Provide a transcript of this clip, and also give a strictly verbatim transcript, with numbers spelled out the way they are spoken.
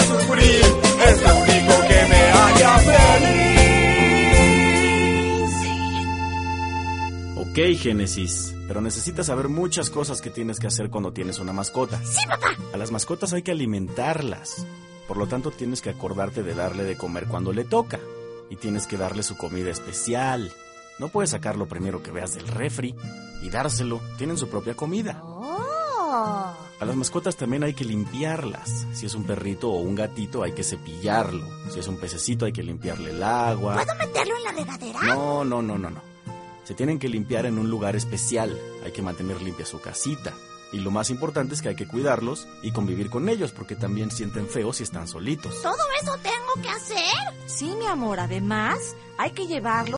sufrir, es lo único que me haría feliz. Ok, Génesis, pero necesitas saber muchas cosas que tienes que hacer cuando tienes una mascota. ¡Sí, papá! A las mascotas hay que alimentarlas. Por lo tanto, tienes que acordarte de darle de comer cuando le toca. Y tienes que darle su comida especial. No puedes sacar lo primero que veas del refri y dárselo. Tienen su propia comida. ¡Oh! A las mascotas también hay que limpiarlas. Si es un perrito o un gatito, hay que cepillarlo. Si es un pececito, hay que limpiarle el agua. ¿Puedo meterlo en la regadera? No, no, no, no, no. Se tienen que limpiar en un lugar especial. Hay que mantener limpia su casita. Y lo más importante es que hay que cuidarlos y convivir con ellos, porque también sienten feo si están solitos. ¿Todo eso tengo que hacer? Sí, mi amor, además hay que llevarlo